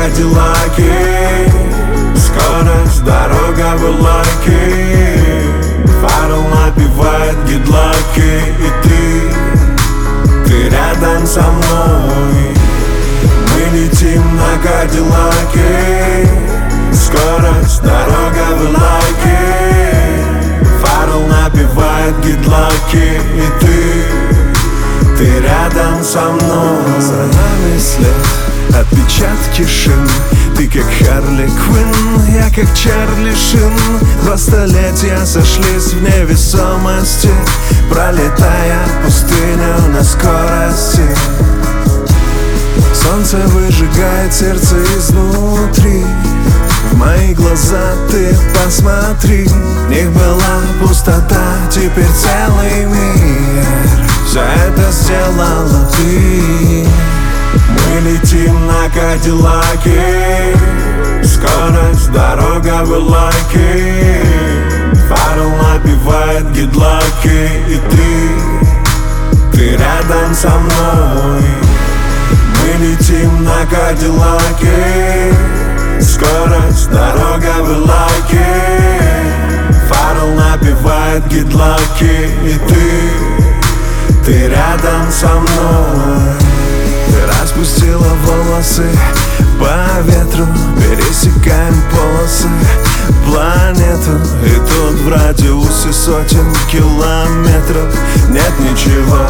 Кадиллаке. Скорость, дорога в лайке. Фарол напевает гидлаки. И ты рядом со мной. Мы летим на Кадиллаке. Скорость, дорога в лайке. Фарол напевает гидлаки. И ты рядом со мной. За нами след, отпечатки шин. Ты как Харли Квинн, я как Чарли Шин. 2 столетия сошлись в невесомости, пролетая пустыню на скорости. Солнце выжигает сердце изнутри. В мои глаза ты посмотри. В них была пустота, теперь целый мир. Все это сделала ты. Мы летим на Кадиллаке. Скорость, дорога в лайке. Фарол напевает гидлаки. И ты рядом со мной. Мы летим на Кадиллаке. Скорость, дорога в лайке. Фарол напевает гидлаки. И ты рядом со мной. Ты распустила волосы по ветру, пересекаем полосы планету. И тут в радиусе сотен километров нет ничего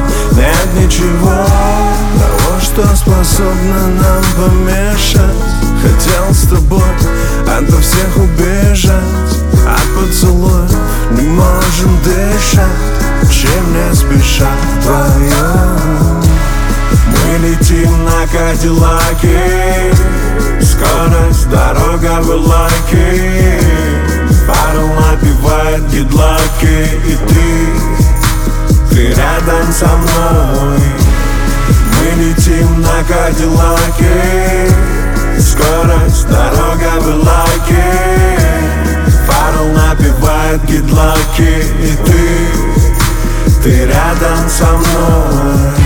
того, что способно нам помешать. Хотел с тобой ото всех убежать, от поцелуев не можем дышать. Чем не спешат вдвоем. Мы летим на Кадиллаке. Скорость, дорога в лайке. Фарол напевает гидлаки. И ты рядом со мной. Мы летим на Кадиллаке. Скорость, дорога в лайке. Фарол напевает гидлаки. И ты рядом со мной.